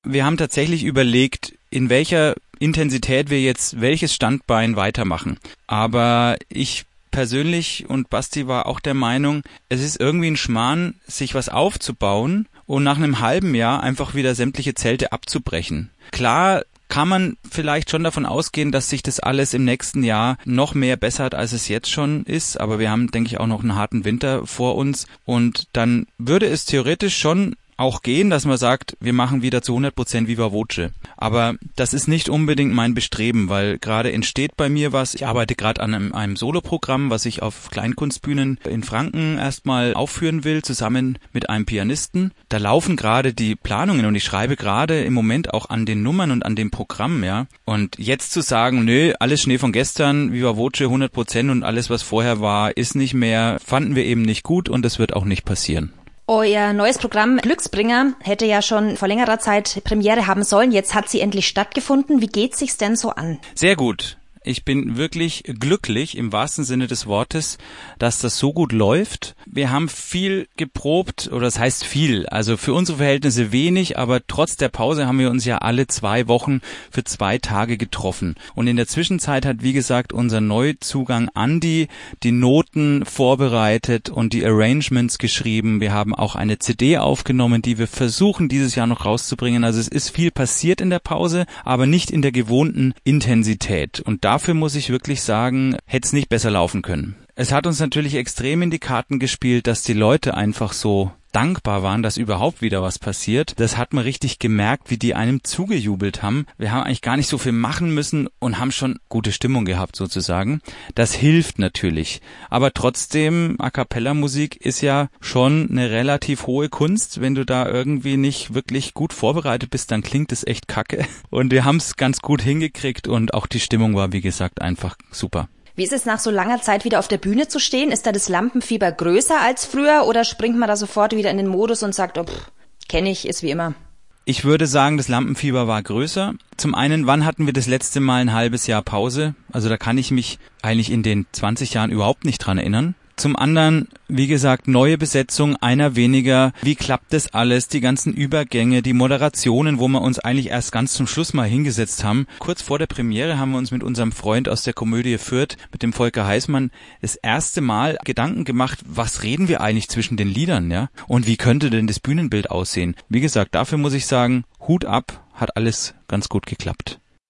Wir haben tatsächlich überlegt, in welcher Intensität wir jetzt welches Standbein weitermachen. Aber ich persönlich und Basti war auch der Meinung, es ist irgendwie ein Schmarrn, sich was aufzubauen und nach einem halben Jahr einfach wieder sämtliche Zelte abzubrechen. Klar kann man vielleicht schon davon ausgehen, dass sich das alles im nächsten Jahr noch mehr bessert, als es jetzt schon ist. Aber wir haben, denke ich, auch noch einen harten Winter vor uns. Und dann würde es theoretisch schon auch gehen, dass man sagt, wir machen wieder zu 100% Viva Voce. Aber das ist nicht unbedingt mein Bestreben, weil gerade entsteht bei mir was. Ich arbeite gerade an einem Soloprogramm, was ich auf Kleinkunstbühnen in Franken erstmal aufführen will, zusammen mit einem Pianisten. Da laufen gerade die Planungen und ich schreibe gerade im Moment auch an den Nummern und an dem Programm, ja. Und jetzt zu sagen, nö, alles Schnee von gestern, Viva Voce 100% und alles, was vorher war, ist nicht mehr, fanden wir eben nicht gut und das wird auch nicht passieren. Euer neues Programm Glücksbringer hätte ja schon vor längerer Zeit Premiere haben sollen. Jetzt hat sie endlich stattgefunden. Wie geht sich's denn so an? Sehr gut. Ich bin wirklich glücklich, im wahrsten Sinne des Wortes, dass das so gut läuft. Wir haben viel geprobt, oder das heißt viel, also für unsere Verhältnisse wenig, aber trotz der Pause haben wir uns ja alle 2 Wochen für 2 Tage getroffen. Und in der Zwischenzeit hat, wie gesagt, unser Neuzugang Andi die Noten vorbereitet und die Arrangements geschrieben. Wir haben auch eine CD aufgenommen, die wir versuchen, dieses Jahr noch rauszubringen. Also es ist viel passiert in der Pause, aber nicht in der gewohnten Intensität. Und dafür muss ich wirklich sagen, hätte es nicht besser laufen können. Es hat uns natürlich extrem in die Karten gespielt, dass die Leute einfach so dankbar waren, dass überhaupt wieder was passiert. Das hat man richtig gemerkt, wie die einem zugejubelt haben. Wir haben eigentlich gar nicht so viel machen müssen und haben schon gute Stimmung gehabt sozusagen. Das hilft natürlich. Aber trotzdem, A-Cappella-Musik ist ja schon eine relativ hohe Kunst. Wenn du da irgendwie nicht wirklich gut vorbereitet bist, dann klingt es echt kacke. Und wir haben es ganz gut hingekriegt und auch die Stimmung war, wie gesagt, einfach super. Wie ist es nach so langer Zeit wieder auf der Bühne zu stehen? Ist da das Lampenfieber größer als früher oder springt man da sofort wieder in den Modus und sagt, oh, kenne ich, ist wie immer? Ich würde sagen, das Lampenfieber war größer. Zum einen, wann hatten wir das letzte Mal ein halbes Jahr Pause? Also da kann ich mich eigentlich in den 20 Jahren überhaupt nicht dran erinnern. Zum anderen, wie gesagt, neue Besetzung, einer weniger. Wie klappt das alles? Die ganzen Übergänge, die Moderationen, wo wir uns eigentlich erst ganz zum Schluss mal hingesetzt haben. Kurz vor der Premiere haben wir uns mit unserem Freund aus der Komödie Fürth, mit dem Volker Heißmann, das erste Mal Gedanken gemacht, was reden wir eigentlich zwischen den Liedern, ja? Und wie könnte denn das Bühnenbild aussehen? Wie gesagt, dafür muss ich sagen, Hut ab, hat alles ganz gut geklappt.